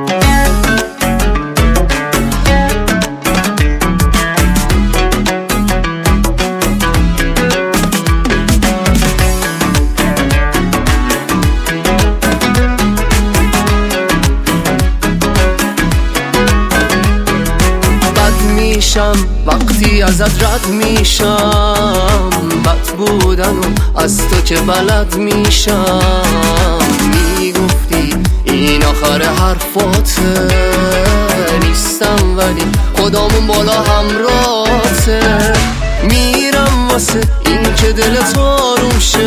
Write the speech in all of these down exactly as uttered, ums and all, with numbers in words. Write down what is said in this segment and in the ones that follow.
وقتی ازت رد میشم، بد بودن و از تو که بلد میشم. میگفتی این آخر حرفاته، نیستم ولی خدامون بالا همراته. میرم واسه این که دلت آروم شه،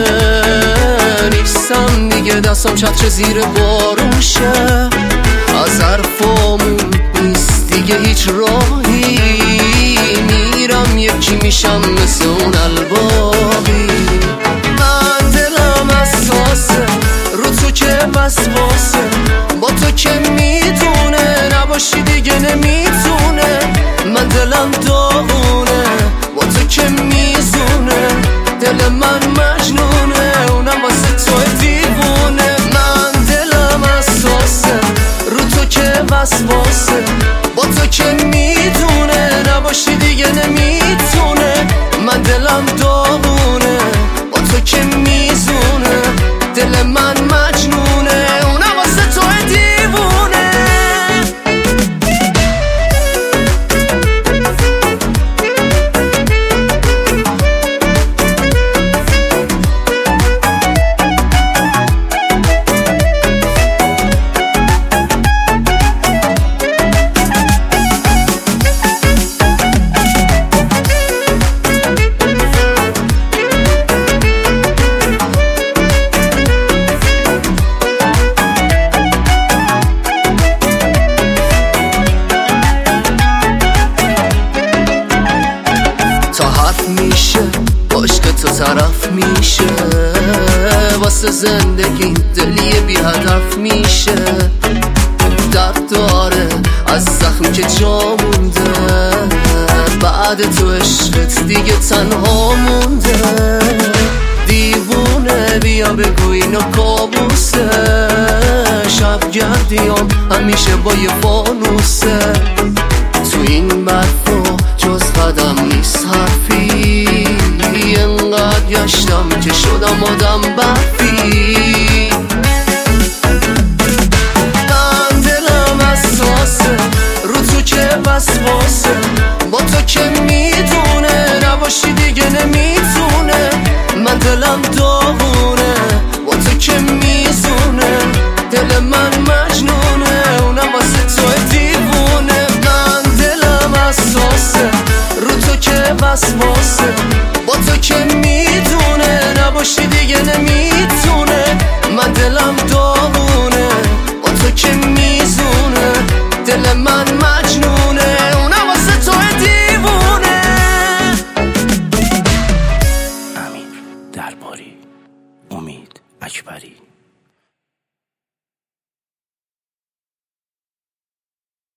نیستم دیگه دستم چتر زیر بارون شه. از حرفامون نیست دیگه هیچ راهی، میرم یکی میشم مثل اون الباقی. من دلم اساسه رو تو که وسواسه، با تو که میدونه نباشی دیگه نمیتونه. من دلم داغونه با تو که میزونه، دل من مجنونه اونم واسه تو دیوونه. من دلم اساسه رو تو که وسواسه، با تو که میدونه نباشی دیگه نمیتونه. من دلم داغونه با تو که میزونه، دل من مجنونه اونم واسه تو دیوونه. میشه باش که تو طرف میشه، واسه زندگی دلی بی هدف میشه. درد داره از زخم که جا مونده، بعد تو عشقت دیگه تنها مونده. دیوونه بیا بگو اینو کابوسه، شب گردیام همیشه با یه فانوسه. تو این برفا جز قدم نیست حرفی، انقدر گشتم که شدم آدم برفی. من دلم اساسه رو تو که وسواسه، با تو که میدونه نباشی دیگه نمیتونه. من دلم داغونه با تو که میزونه، دل من مجنونه اونم واسه تو دیوونه. من دلم اساسه رو تو که وسواسه، با تو که میدونه نباشی دیگه نمیتونه. من دلم داغونه با تو که میزونه، دل من مجنونه اونم واسه تو دیوونه. امیر درباری، امید اکبری.